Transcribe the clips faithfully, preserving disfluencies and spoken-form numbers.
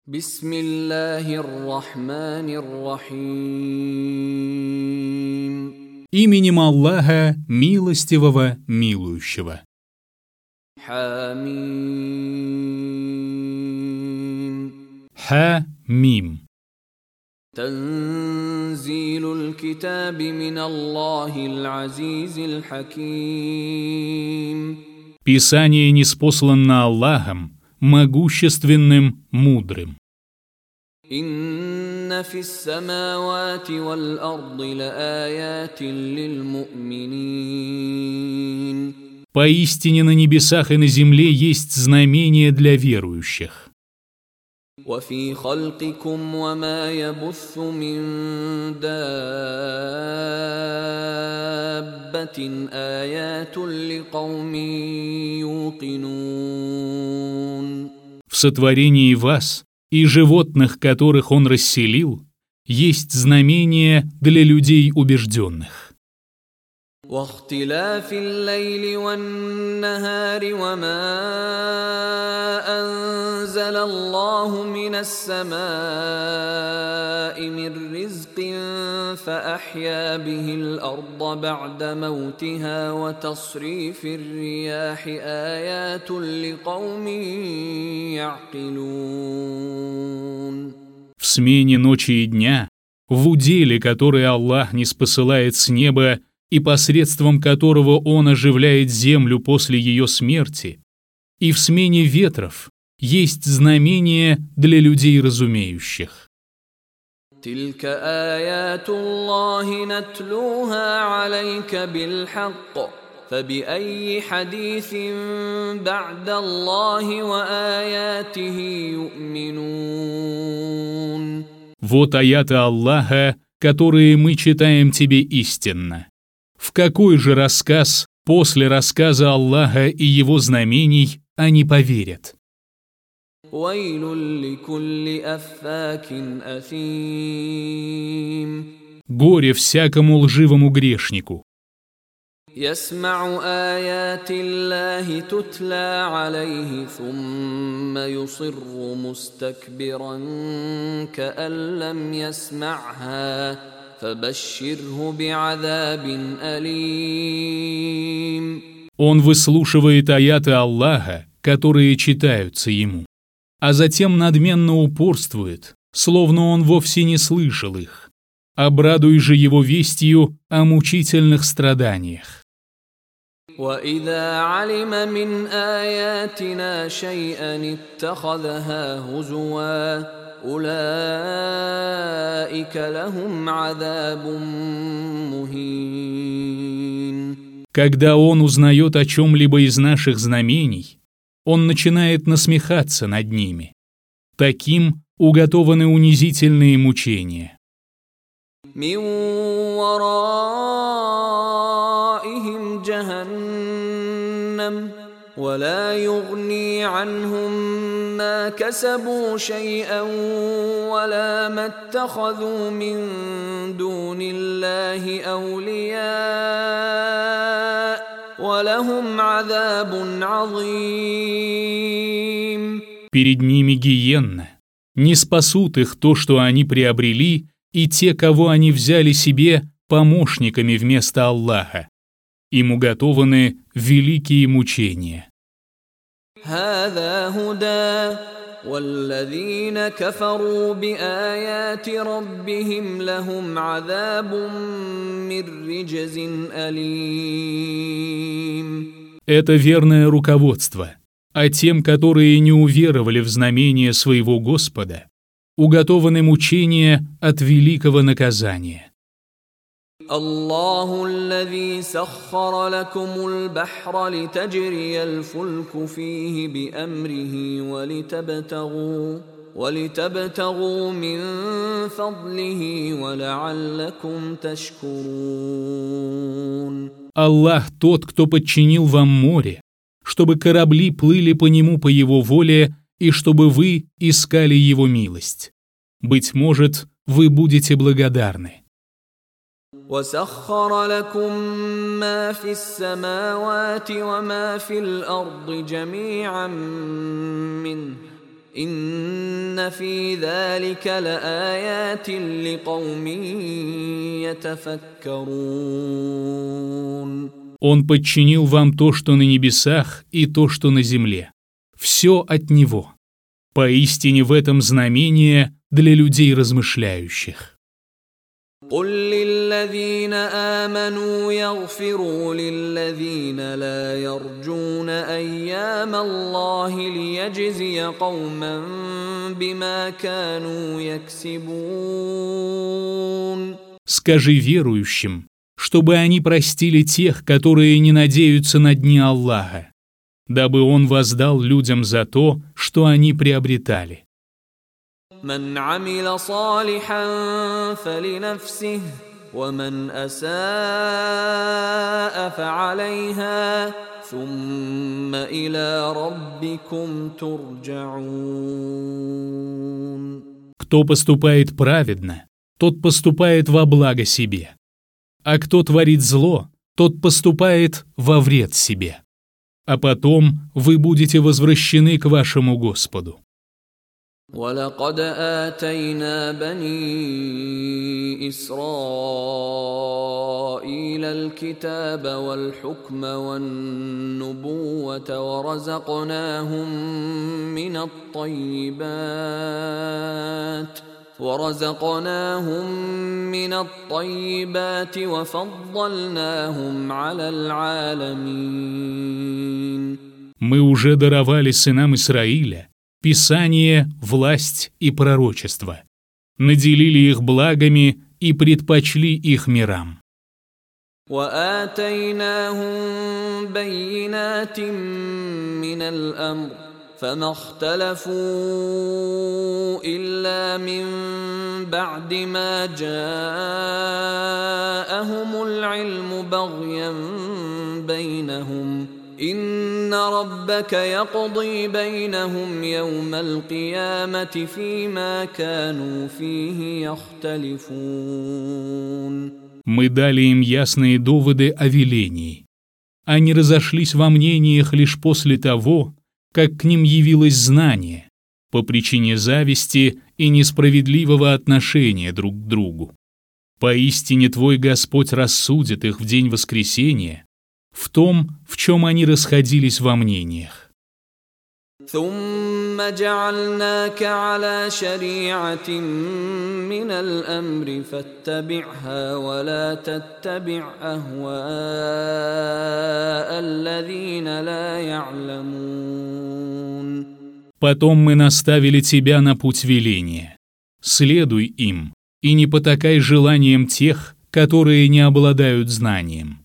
Бисмиллахир-рахманир-рахим. Именем Аллаха, милостивого, милующего. Хамим. Ха-мим. Танзилуль китаби мин Аллахил азизил хаким. Писание ниспослано Аллахом, могущественным, мудрым. Инна фис самавати вал арди лааятин лил му'минин. Поистине на небесах и на земле есть знамения для верующих. وَفِي خَلْقِكُمْ وَمَا يَبُثُّ مِن دَابَّةٍ آيَاتٌ لِقَوْمٍ يُوقِنُونَ. В сотворении вас и животных, которых Он расселил, есть знамения для людей убежденных. وَاخْتِلَافِ اللَّيْلِ وَالنَّهَارِ وَمَا أَنزَلَ اللَّهُ مِنَ السَّمَاءِ مِن رِّزْقٍ فَأَحْيَا بِهِ الْأَرْضَ بَعْدَ مَوْتِهَا وَتَصْرِيفِ الرِّيَاحِ آيَاتٌ لِقَوْمٍ يَعْقِلُونَ. В смене ночи и дня, в уделе, который Аллах ниспосылает с неба и посредством которого Он оживляет землю после ее смерти, и в смене ветров есть знамения для людей разумеющих. تلك آيات الله نتلوها عليك بالحق فبأي حديث بعد الله وآياته يؤمنون. Вот аяты Аллаха, которые мы читаем тебе истинно. В какой же рассказ после рассказа Аллаха и его знамений они поверят? Горе всякому лживому грешнику. يسمع آيات الله تتلى عليه ثم يصر مستكبرا كأن لم يسمعها فبشره بعذاب أليم. Он выслушивает аяты Аллаха, которые читаются ему, а затем надменно упорствует, словно он вовсе не слышал их. Обрадуй же его вестью о мучительных страданиях. وَإِذَا عَلِمَ مِنْ آيَاتِنَا شَيْئًا اتَّخَذَهَا هُزُوًا أُولَئِكَ لَهُمْ عَذَابٌ مُهِينٌ. Когда он узнает о чем-либо из наших знамений, он начинает насмехаться над ними. Таким уготованы унизительные мучения. مِنْ وَرَائِهِمْ جَهَنَّمُ وَلَا يُغْنِي عَنْهُمْ مَا كَسَبُوا شَيْئًا وَلَا مَا اتَّخَذُوا مِنْ دُونِ اللَّهِ أَوْلِيَاءَ وَلَهُمْ عَذَابٌ عَظِيمٌ. Перед ними гиенна. Не спасут их то, что они приобрели, и те, кого они взяли себе помощниками вместо Аллаха. Им уготованы великие мучения. هذا هدى والذين كفروا بآيات ربهم لهم عذاب من رجز أليم. Это верное руководство, а тем, которые не уверовали в знамение своего Господа, уготованы мучения от великого наказания. الله الذي سخر لكم البحر لتجري الفلك فيه بأمره ولتبتغوا ولتبتغوا من فضله ولعلكم تشكرون. Аллах тот, кто подчинил вам море, чтобы корабли плыли по нему по его воле и чтобы вы искали его милость. Быть может, вы будете благодарны. وَسَخَّرَ لَكُم مَّا فِي السَّمَاوَاتِ وَمَا فِي الْأَرْضِ جَمِيعًا مِّنْهُ إن في ذلك لآيات لقوم يتفكرون. Он подчинил вам то, что на небесах, и то, что на земле. Все от Него. Поистине в этом знамение для людей размышляющих. قل للذين آمنوا يغفروا للذين لا يرجون أيام الله ليجزي قوما بما كانوا يكسبون. Скажи верующим, чтобы они простили тех, которые не надеются на дни Аллаха, дабы Он воздал людям за то, что они приобретали. من عمل صالحا فلنفسه ومن أساء فعليها ثم إلى ربكم ترجعون. Кто поступает праведно, тот поступает во благо себе, а кто творит зло, тот поступает во вред себе. А потом вы будете возвращены к вашему Господу. ولقد آتينا بني إسرائيل الكتاب والحكم والنبوة ورزقناهم من الطيبات ورزقناهم من الطيبات وفضلناهم على العالمين. Мы уже даровали сынам Исраиля Писание, власть и пророчество, наделили их благами и предпочли их мирам. وآتيناهم بينات من الأمر فما اختلفوا إلا من بعد ما جاءهم العلم بغيا بينهم إن ربك يقضي بينهم يوم القيامة فيما كانوا فيه يختلفون. Мы дали им ясные доводы о велении. Они разошлись во мнениях лишь после того, как к ним явилось знание, по причине зависти и несправедливого отношения друг к другу. Поистине твой Господь рассудит их в день воскресения в том, в чем они расходились во мнениях. ثم جعلناك على شريعة من الأمر فاتبعها ولا تتبع أهواء الذين لا يعلمون. Потом мы наставили тебя на путь веления. Следуй им, и не потакай желаниям тех, которые не обладают знанием.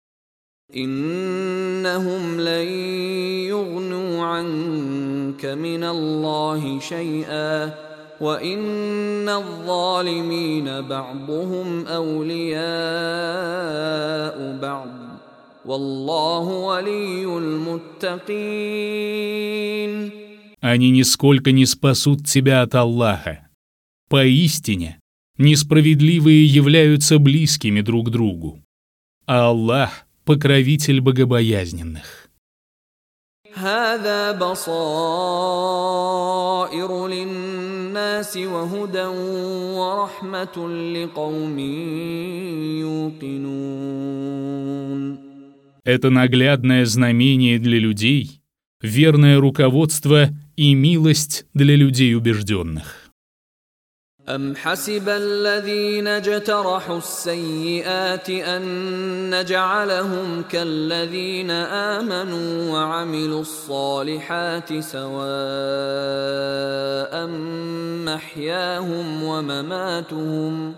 إنهم لن يغنوا عنك من الله شيئا وإن الظالمين بعضهم أولياء بعض والله ولي المتقين. Они нисколько не спасут тебя от Аллаха. Поистине, несправедливые являются близкими друг другу, а Аллах — покровитель богобоязненных. هذا بصائر للناس وهدى ورحمة لقوم يوقنون. Это наглядное знамение для людей, верное руководство и милость для людей убежденных. أم حسب الذين اجترحوا السيئات أن نجعلهم كالذين آمنوا وعملوا الصالحات سواء محياهم ومماتهم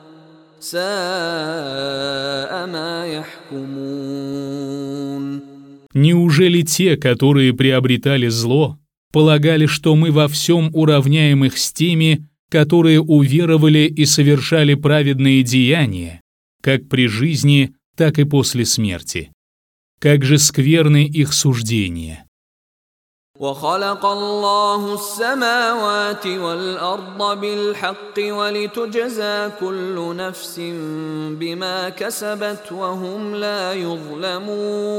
ساء ما يحكمون. Неужели те, которые приобретали зло, полагали, что мы во всем уравняем их с теми, которые уверовали и совершали праведные деяния, как при жизни, так и после смерти? Как же скверны их суждения! وخلق الله السماوات والأرض بالحق ولتجزى كل نفس بما كسبت وهم لا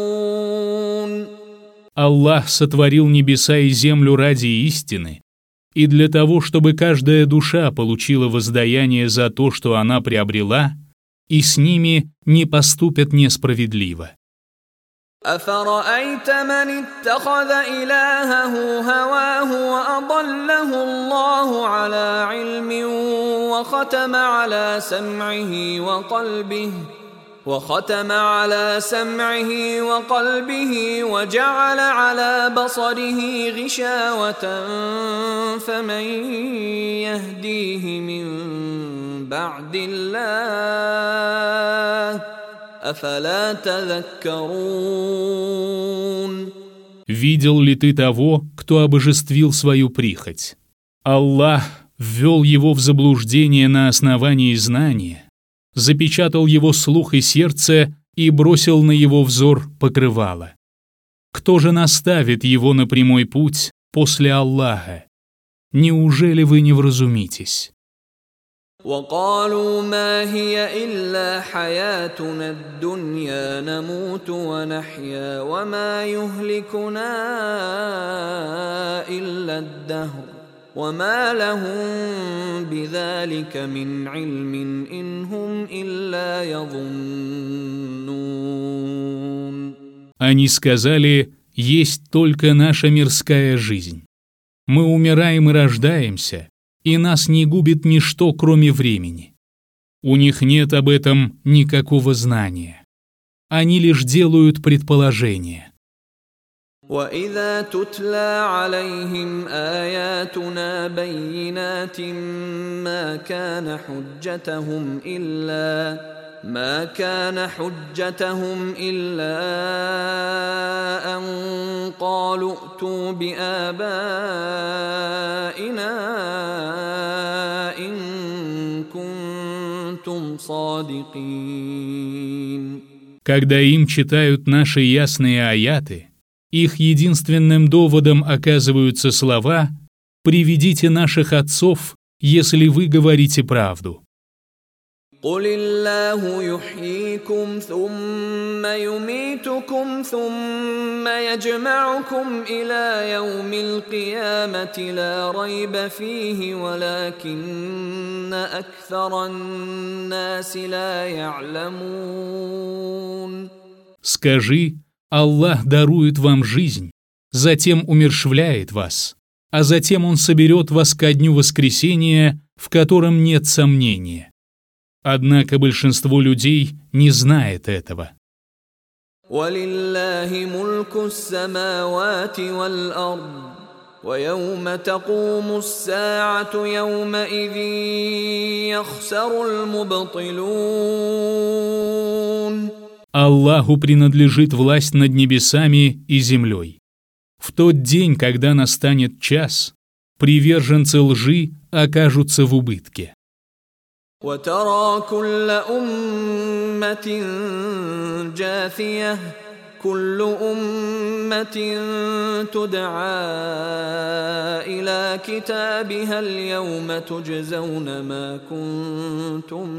يظلمون. Аллах сотворил небеса и землю ради истины и для того, чтобы каждая душа получила воздаяние за то, что она приобрела, и с ними не поступят несправедливо. أفرأيت من اتخذ إلهه هواه وأضله الله على علم وختم على سمعه وقلبه وختم على سمعه وقلبه وجعل على بصره غشاوة فمن يهديه من بعد الله أفلا تذكرون. Видел ли ты того, кто обожествил свою прихоть? Аллах ввел его в заблуждение на основании знания, запечатал его слух и сердце и бросил на его взор покрывало. Кто же наставит его на прямой путь после Аллаха? Неужели вы не вразумитесь? وقالوا ما هي إلا حياتنا الدنيا نموت ونحيا وما يهلكنا إلا الدهر وما لهم بذلك من علم إن هم إلا يظنون. Они сказали, есть только наша мирская жизнь. Мы умираем и рождаемся, и нас не губит ничто, кроме времени. У них нет об этом никакого знания. Они лишь делают предположения. وَإِذَا تُتْلَى عَلَيْهِمْ آيَاتُنَا بَيِّنَاتٍ مَا كَانَ حُجَّتَهُمْ إِلَّا ما كان حجتهم إلا أن قالوا ائتوا بآبائنا إن كنتم صادقين. Когда им читают наши ясные аяты, их единственным доводом оказываются слова «Приведите наших отцов, если вы говорите правду». قل الله يحييكم ثم يميتكم ثم يجمعكم إلى يوم القيامة لا ريب فيه ولكن أكثر الناس لا يعلمون. Скажи, Аллах дарует вам жизнь, затем умерщвляет вас, а затем Он соберет вас ко дню воскресения, в котором нет сомнения. Однако большинство людей не знает этого. وَلِلَّهِ مُلْكُ السَّمَاوَاتِ وَالْأَرْضِ وَيَوْمَ تَقُومُ السَّاعَةُ يَوْمَئِذٍ يَخْسَرُ الْمُبْطِلُونَ. Аллаху принадлежит власть над небесами и землей. В тот день, когда настанет час, приверженцы лжи окажутся в убытке. وترى كل أمة جاثية كل أمة تدعى إلى كتابها اليوم تجزون ما كنتم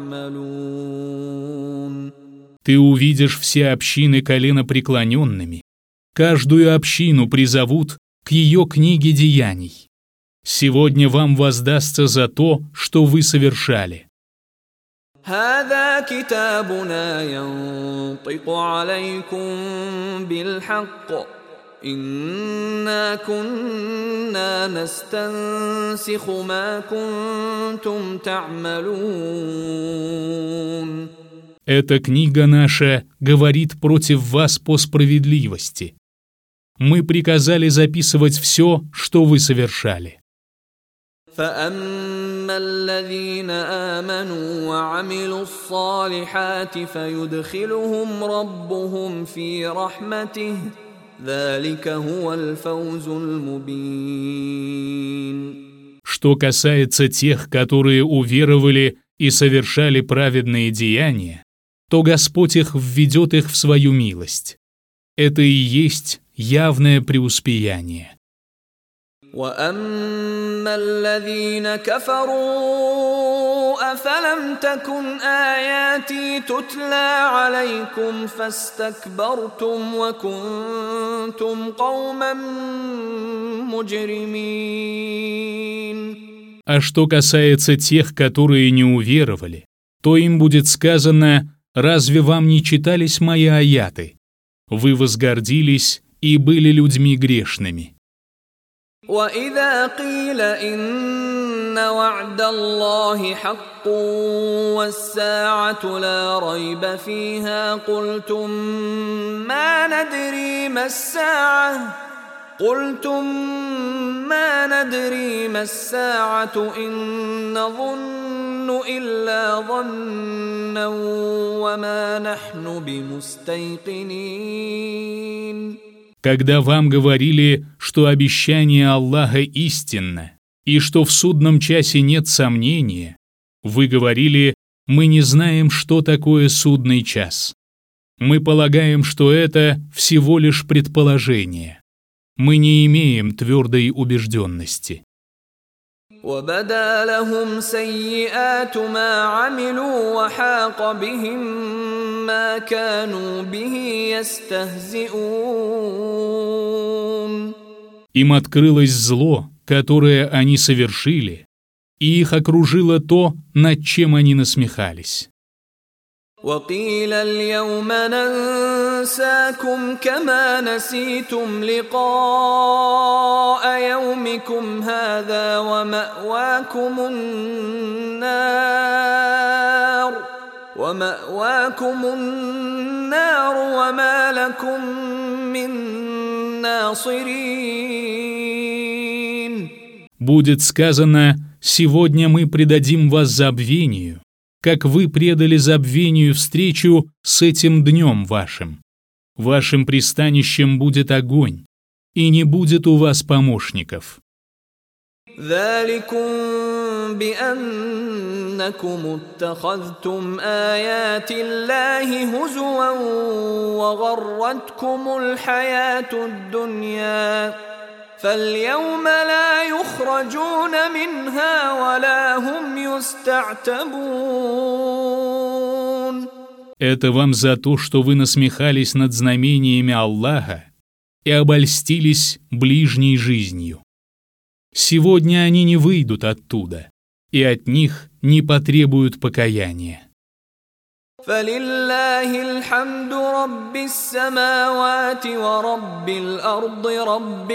تعملون. Ты увидишь все общины коленопреклоненными, каждую общину призовут к ее книге деяний. Сегодня вам воздастся за то, что вы совершали. هذا كتابنا ينطق عليكم بالحق إنا كنا نستنسخ ما كنتم تعملون. Эта книга наша говорит против вас по справедливости. Мы приказали записывать все, что вы совершали. فأما الذين آمنوا وعملوا الصالحات فيدخلهم ربهم في رحمته ذلك هو الفوز المبين. Что касается тех, которые уверовали и совершали праведные деяния, то Господь их введет их в свою милость. Это и есть явное преуспеяние. وأما الذين كفروا أفلم تكن آياتي تتلى عليكم فاستكبرتم وكنتم قوما مجرمين. А что касается тех, которые не уверовали, то им будет сказано: разве вам не читались мои аяты? Вы возгордились и были людьми грешными. وَإِذَا قِيلَ إِنَّ وَعْدَ اللَّهِ حَقٌّ وَالسَّاعَةُ لَا رَيْبَ فِيهَا قُلْتُم مَّا نَدْرِي مَا السَّاعَةُ قُلْتُم مَّا نَدْرِي مَا السَّاعَةُ إِن نَّظُنُّ إِلَّا ظَنًّا وَمَا نَحْنُ بِمُسْتَيْقِنِينَ. Когда вам говорили, что обещание Аллаха истинно, и что в судном часе нет сомнения, вы говорили: мы не знаем, что такое судный час. Мы полагаем, что это всего лишь предположение. Мы не имеем твердой убежденности. وَبَدَا لَهُمْ سَيِّئَاتُ مَا عَمِلُوا وَحَاقَ بِهِم مَّا كَانُوا بِهِ يَسْتَهْزِئُونَ. Им открылось зло, которое они совершили, и их окружило то, над чем они насмехались. وَقِيلَ الْيَوْمَ نَنسَاكُمْ كَمَا نَسِيتُمْ لِقَاءَ يَوْمِكُمْ هَذَا وَمَأْوَاكُمُ النَّارُ وَمَأْوَاكُمُ النَّارُ وَمَا لَكُمْ مِنْ نَاصِرِينَ. Будет сказано: сегодня мы предадим вас забвению, как вы предали забвению встречу с этим днем вашим. Вашим пристанищем будет огонь, и не будет у вас помощников. ذَلِكُمْ بِأَنَّكُمُ اتَّخَذْتُمْ آيَاتِ اللَّهِ هُزُوًا وَغَرَّتْكُمُ الْحَيَاةُ الدُّنْيَا فَالْيَوْمَ لَا يُخْرَجُونَ مِنْهَا وَلَا هُمْ يُسْتَعْتَبُونَ. Это вам за то, что вы насмехались над знамениями Аллаха и обольстились ближней жизнью. Сегодня они не выйдут оттуда, и от них не потребуют покаяния. فَلِلَّهِ الْحَمْدُ رَبِّ السَّمَاوَاتِ وَرَبِّ الْأَرْضِ رَبِّ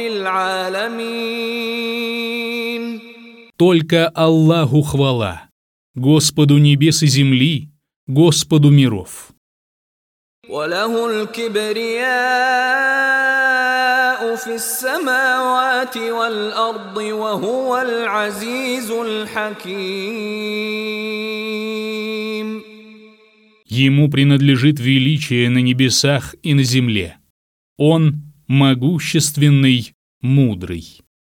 الْعَالَمِينَ. Только Аллаху хвала, Господу небес и земли, Господу миров. وَلَهُ الْكِبْرِيَاءُ فِي السَّمَاوَاتِ وَالْأَرْضِ وَهُوَ الْعَزِيزُ الْحَكِيمُ. Ему принадлежит величие на небесах и на земле. Он могущественный, мудрый.